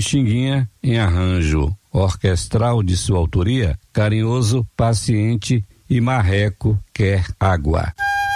Pixinguinha em arranjo orquestral de sua autoria, Carinhoso, Paciente e Marreco Quer Água.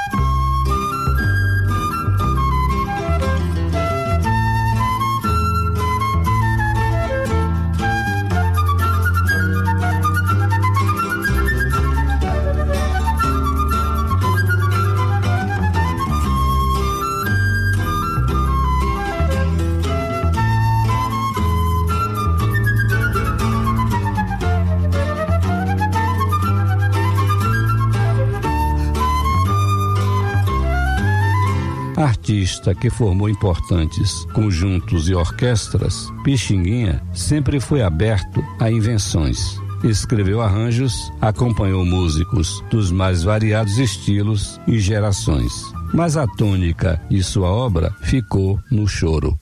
Artista que formou importantes conjuntos e orquestras, Pixinguinha sempre foi aberto a invenções. Escreveu arranjos, acompanhou músicos dos mais variados estilos e gerações. Mas a tônica de sua obra ficou no choro.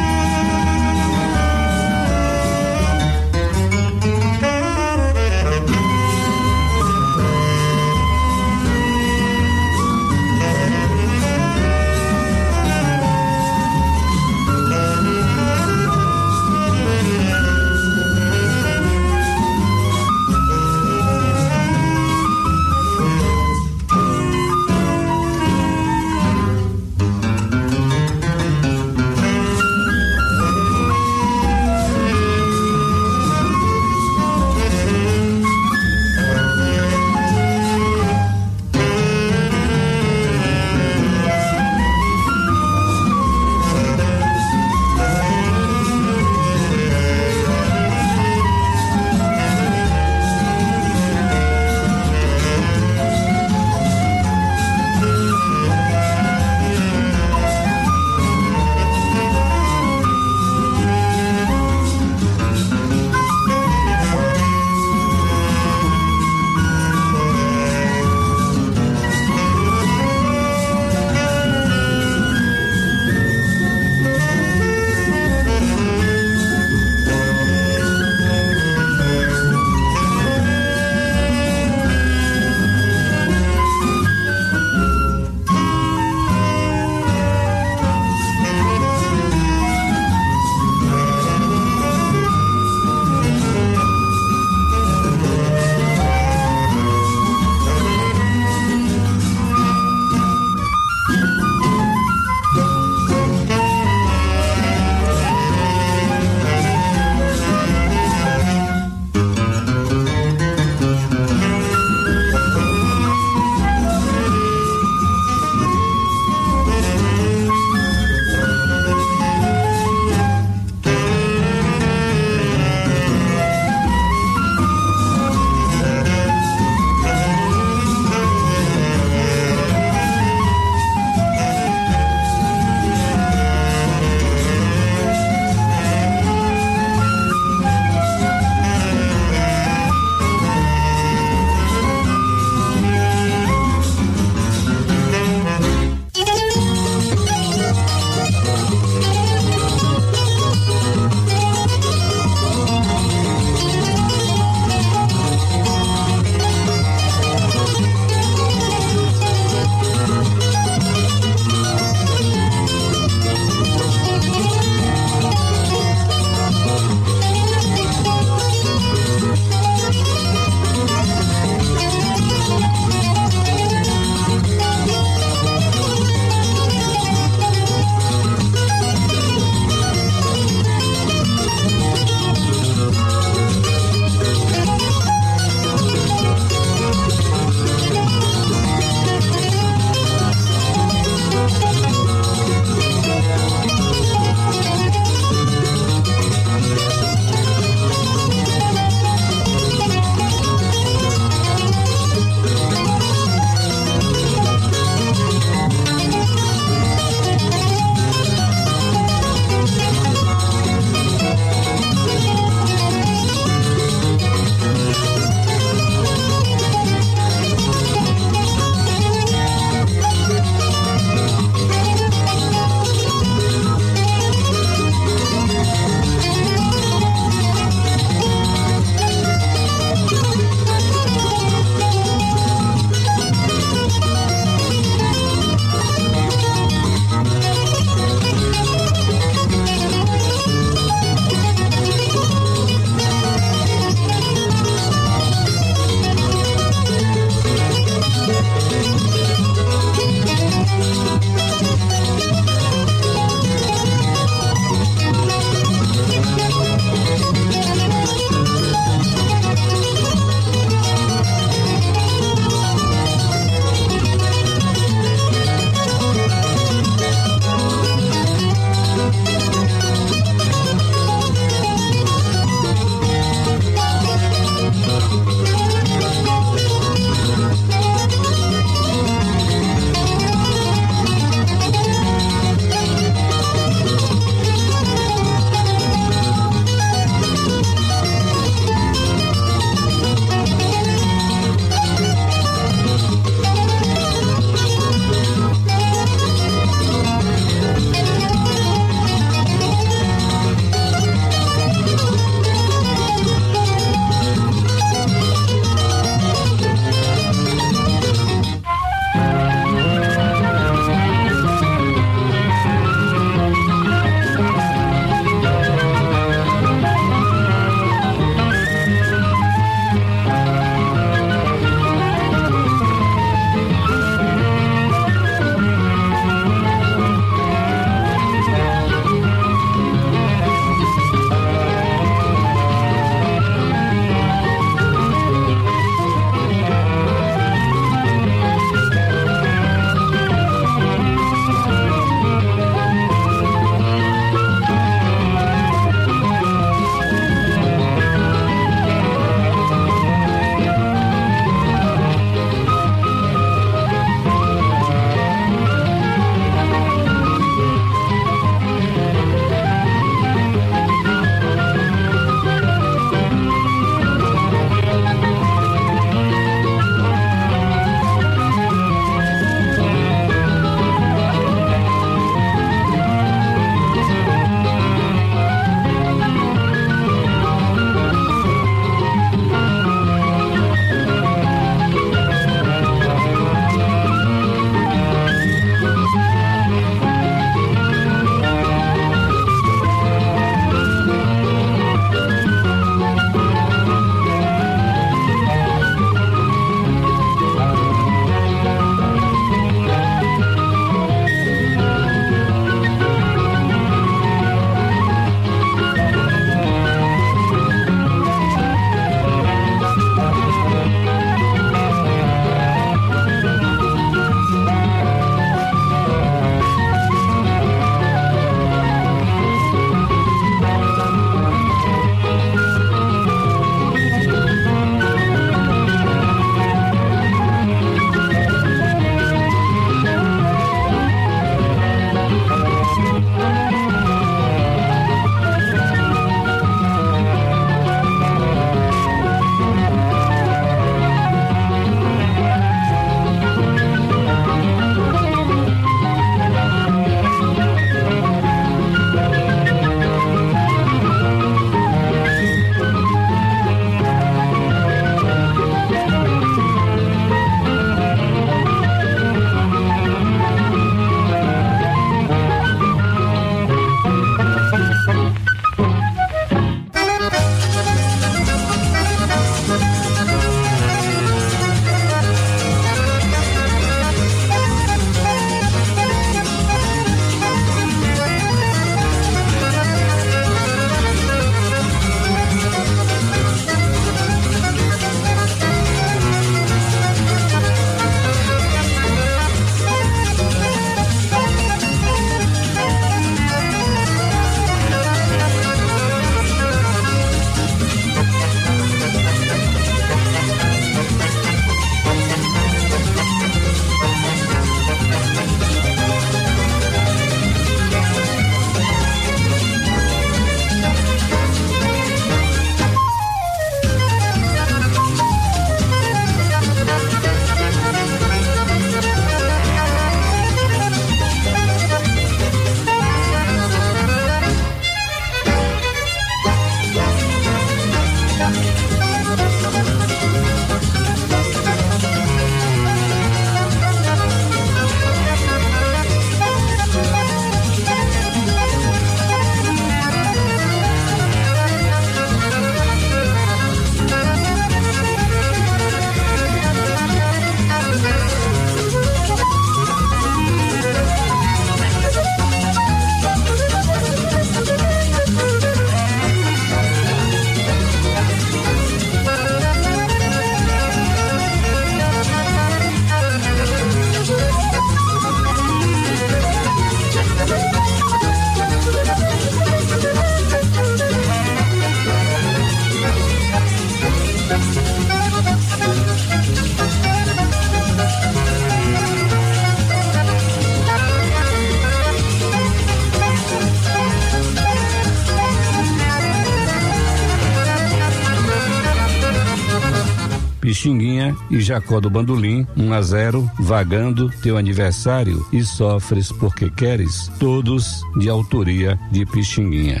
Pixinguinha e Jacó do Bandolim, 1-0, Vagando, Teu Aniversário e Sofres Porque Queres, todos de autoria de Pixinguinha.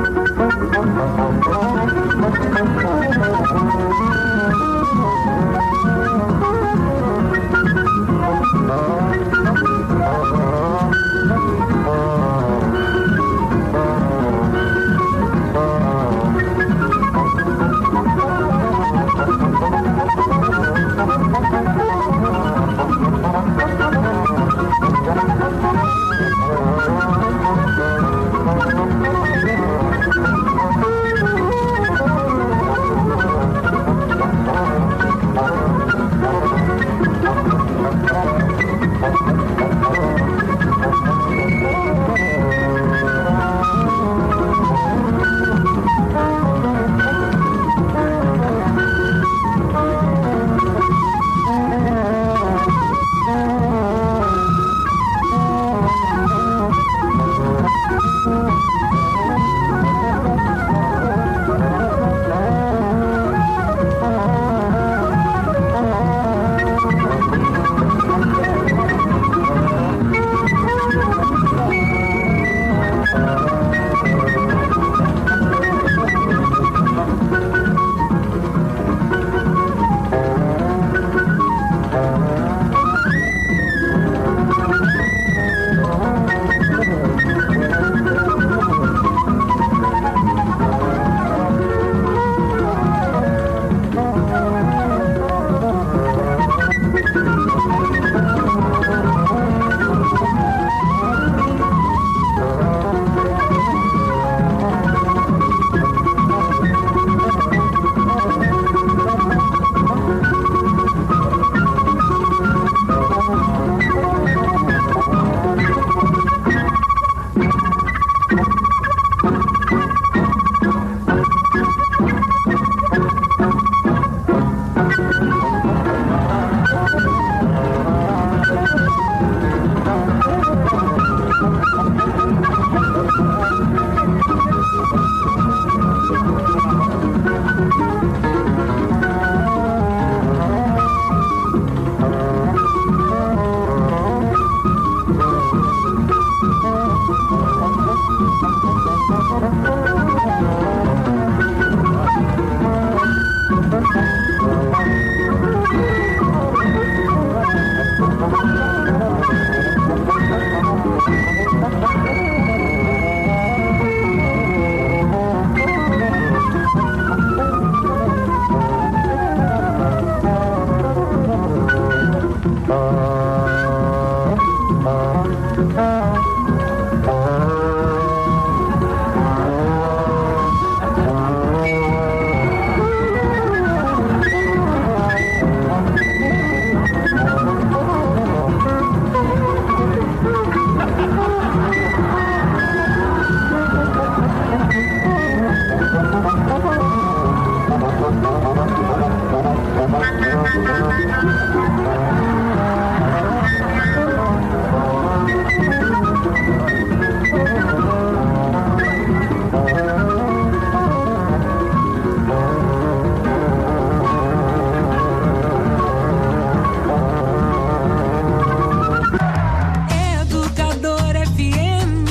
Educadora FM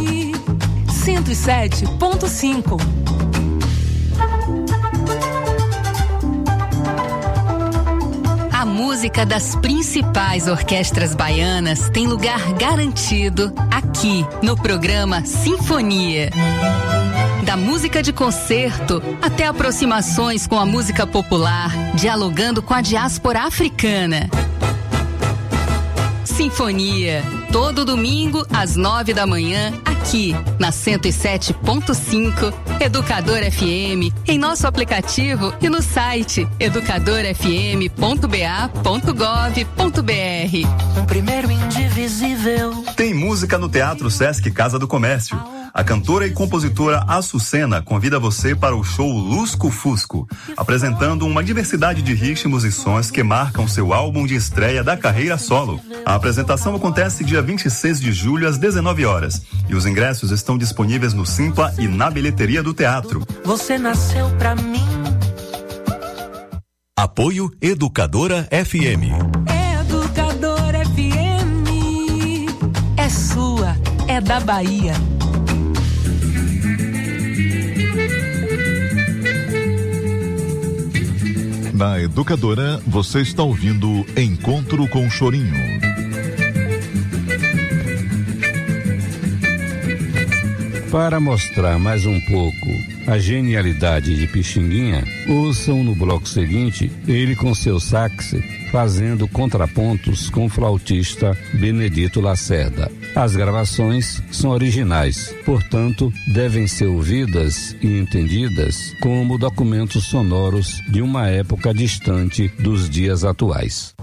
107.5. A música das principais orquestras baianas tem lugar garantido aqui no programa Sinfonia. Da música de concerto até aproximações com a música popular, dialogando com a diáspora africana. Sinfonia, todo domingo às 9 da manhã, aqui na 107.5 Educador FM, em nosso aplicativo e no site educadorfm.ba.gov.br. Um primeiro indivisível. Tem música no Teatro Sesc Casa do Comércio. A cantora e compositora Açucena convida você para o show Lusco Fusco, apresentando uma diversidade de ritmos e sons que marcam seu álbum de estreia da carreira solo. A apresentação acontece dia 26 de julho às 19 horas e os ingressos estão disponíveis no Simpla e na bilheteria do teatro. Você nasceu pra mim. Apoio Educadora FM. Educadora FM é sua, é da Bahia. Na Educadora, você está ouvindo Encontro com Chorinho. Para mostrar mais um pouco a genialidade de Pixinguinha, ouçam no bloco seguinte ele com seu sax fazendo contrapontos com o flautista Benedito Lacerda. As gravações são originais, portanto, devem ser ouvidas e entendidas como documentos sonoros de uma época distante dos dias atuais.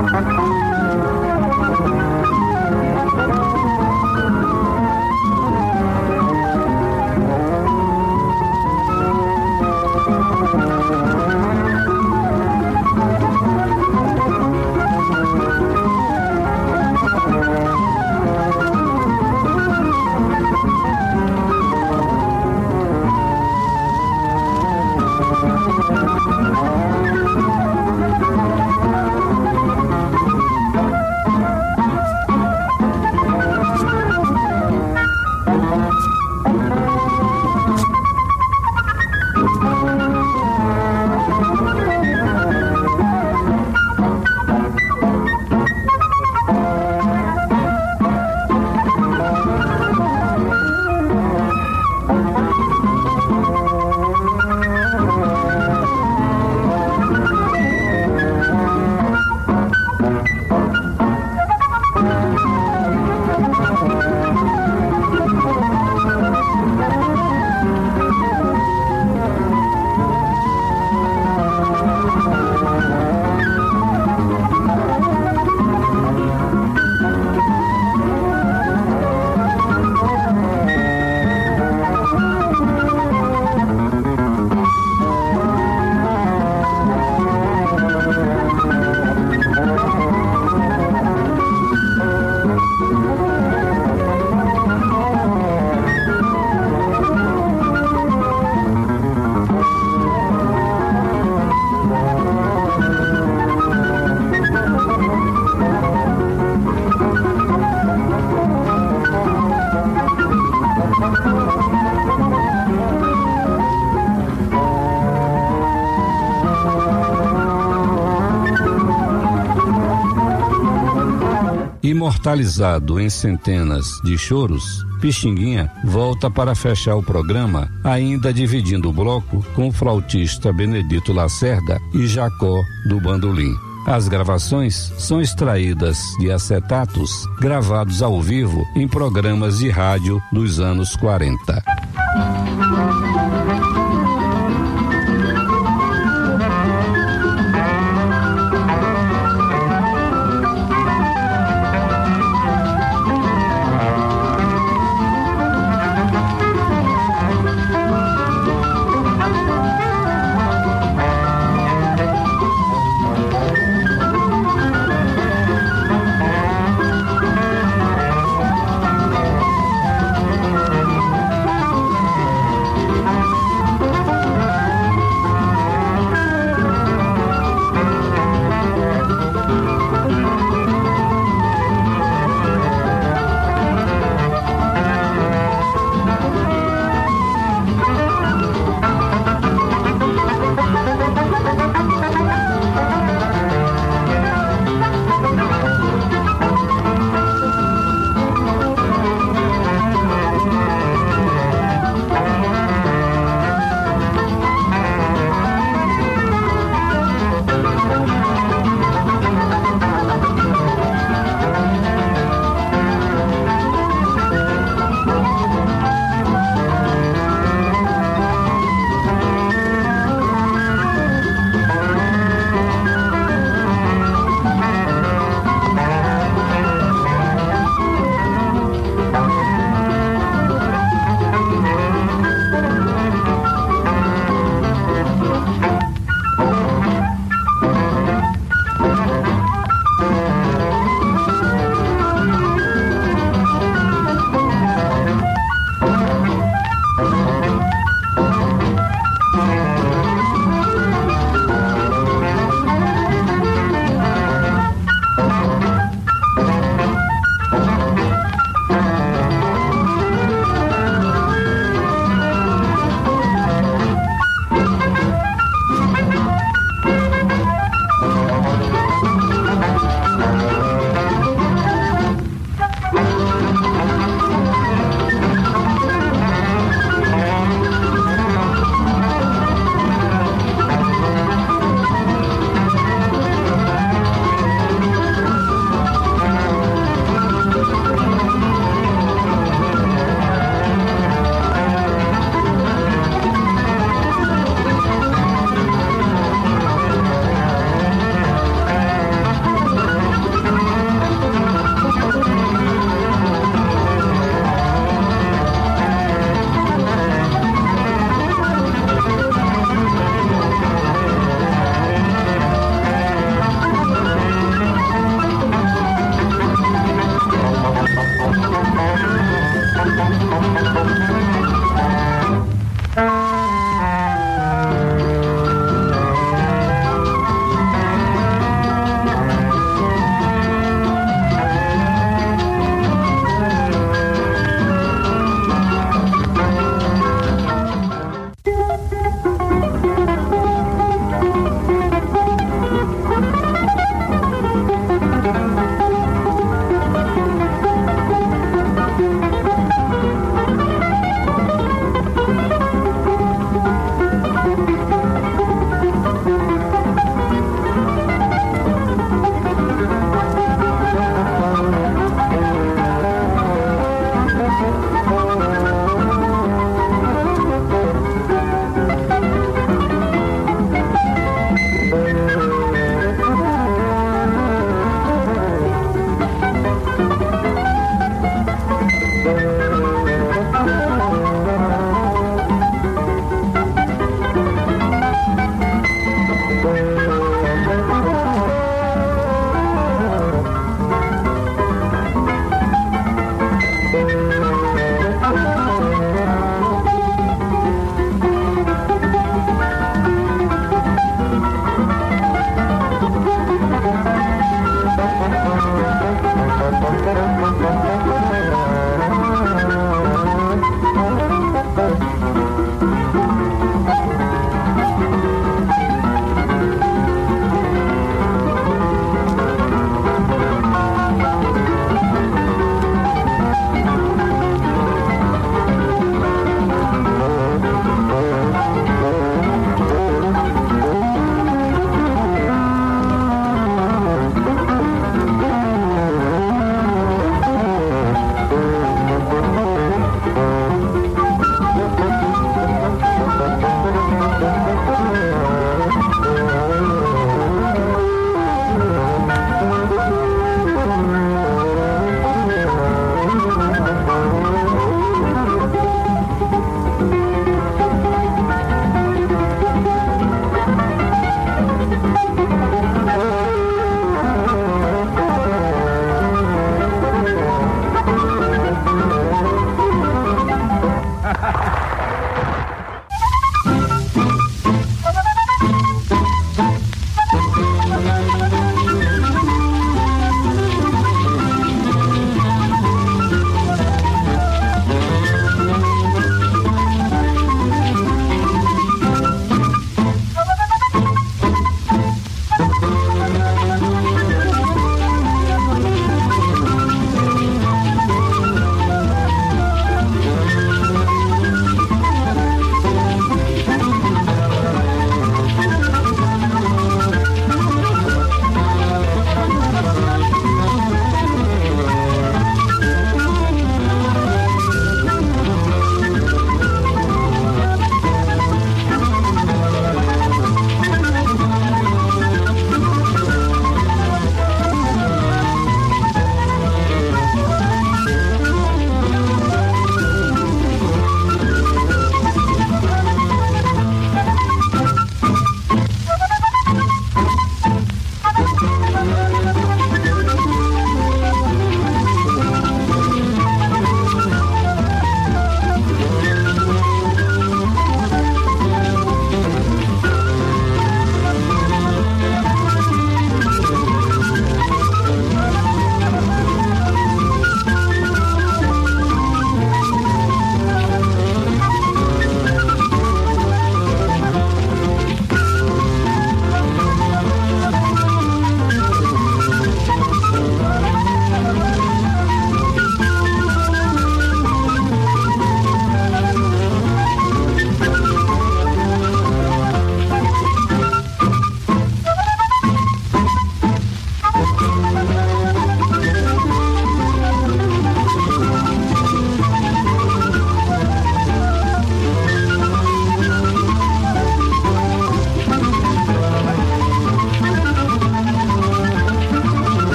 Imortalizado em centenas de choros, Pixinguinha volta para fechar o programa, ainda dividindo o bloco com o flautista Benedito Lacerda e Jacó do bandolim. As gravações são extraídas de acetatos gravados ao vivo em programas de rádio dos anos 40.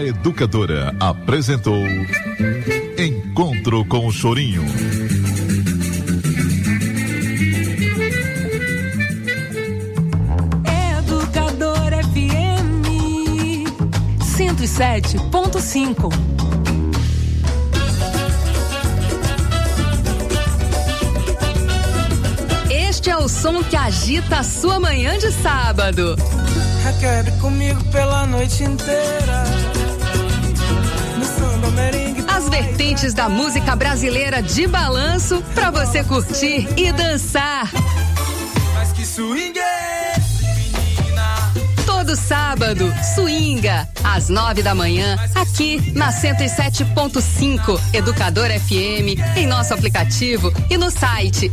A Educadora apresentou Encontro com o Chorinho. Educadora FM 107.5. Este é o som que agita a sua manhã de sábado. Requebre comigo pela noite inteira. No samba, merengue. As vertentes da música brasileira de balanço pra você curtir e dançar. Mas que swing é esse, menina? Todo sábado, swinga, às 9 da manhã, aqui na 107.5 Educador FM, em nosso aplicativo e no site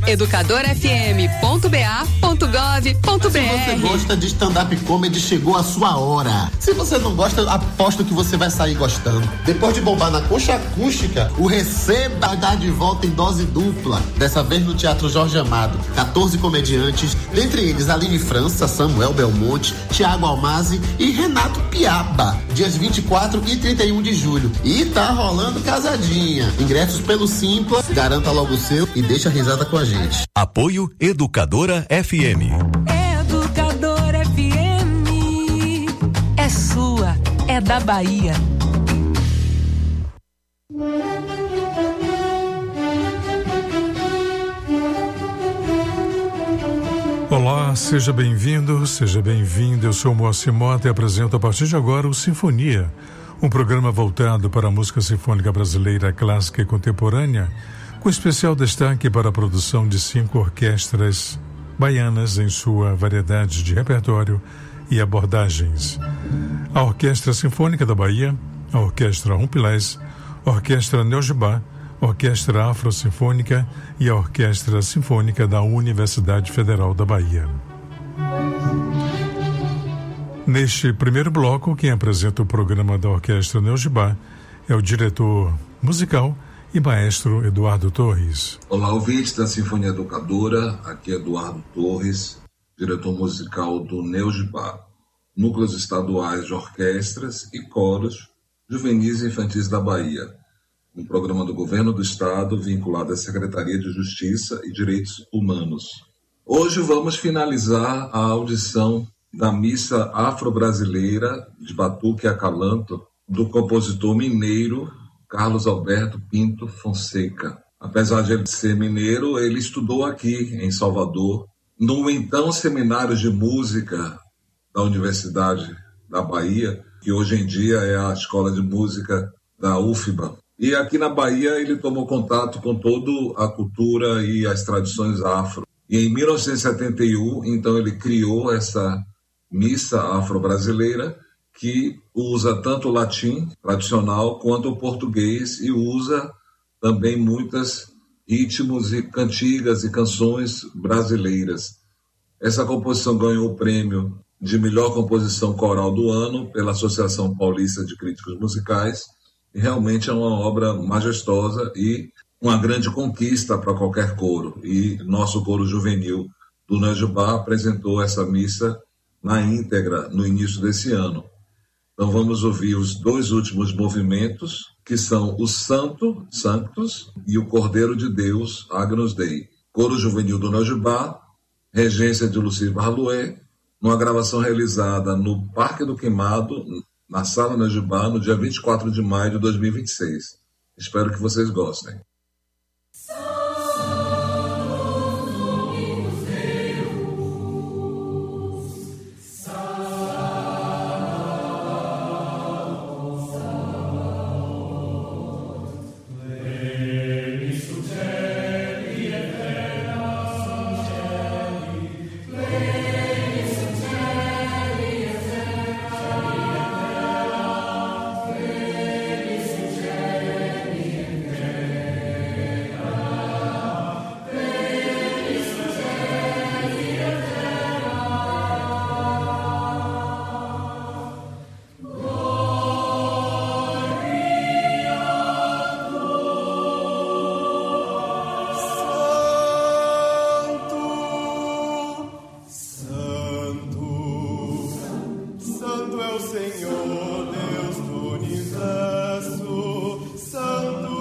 educadorfm.ba.gov.br. Se você gosta de stand-up comedy, chegou a sua hora. Se você não gosta, aposto que você vai sair gostando. Depois de bombar na Concha Acústica, o Receba dá de volta em dose dupla. Dessa vez no Teatro Jorge Amado. 14 comediantes, dentre eles Aline França, Samuel Belmonte, Thiago Almazi e Renato Piaba. Dias 24 e 31 de julho. E tá rolando casadinha. Ingressos pelo Simpla, garanta logo o seu e deixa a risada com a gente. Apoio Educadora FM. Educadora FM é sua, é da Bahia. Olá, seja bem-vindo, seja bem-vinda. Eu sou o Moacir Mota e apresento a partir de agora o Sinfonia, um programa voltado para a música sinfônica brasileira clássica e contemporânea, com especial destaque para a produção de 5 orquestras baianas em sua variedade de repertório e abordagens. A Orquestra Sinfônica da Bahia, a Orquestra Rumpilés, a Orquestra Neogibá, Orquestra Afro-Sinfônica e a Orquestra Sinfônica da Universidade Federal da Bahia. Neste primeiro bloco, quem apresenta o programa da Orquestra Neogibá é o diretor musical e maestro Eduardo Torres. Olá, ouvintes da Sinfonia Educadora, aqui é Eduardo Torres, diretor musical do Neogibá, Núcleos Estaduais de Orquestras e Coros Juvenis e Infantis da Bahia, um programa do Governo do Estado vinculado à Secretaria de Justiça e Direitos Humanos. Hoje vamos finalizar a audição da Missa Afro-Brasileira de Batuque e Acalanto do compositor mineiro Carlos Alberto Pinto Fonseca. Apesar de ele ser mineiro, ele estudou aqui em Salvador, no então Seminário de Música da Universidade da Bahia, que hoje em dia é a Escola de Música da UFBA. E aqui na Bahia ele tomou contato com toda a cultura e as tradições afro. E em 1971, então, ele criou essa missa afro-brasileira que usa tanto o latim tradicional quanto o português e usa também muitos ritmos e cantigas e canções brasileiras. Essa composição ganhou o prêmio de melhor composição coral do ano pela Associação Paulista de Críticos Musicais. E realmente é uma obra majestosa e uma grande conquista para qualquer coro. E nosso coro juvenil do Neogibá apresentou essa missa na íntegra no início desse ano. Então vamos ouvir os 2 últimos movimentos, que são o Santo, Sanctus, e o Cordeiro de Deus, Agnus Dei. Coro juvenil do Neogibá, regência de Lucille Barlouet, numa gravação realizada no Parque do Queimado, na Sala Neogibá, no dia 24 de maio de 2026. Espero que vocês gostem. Senhor, Deus do universo, Santo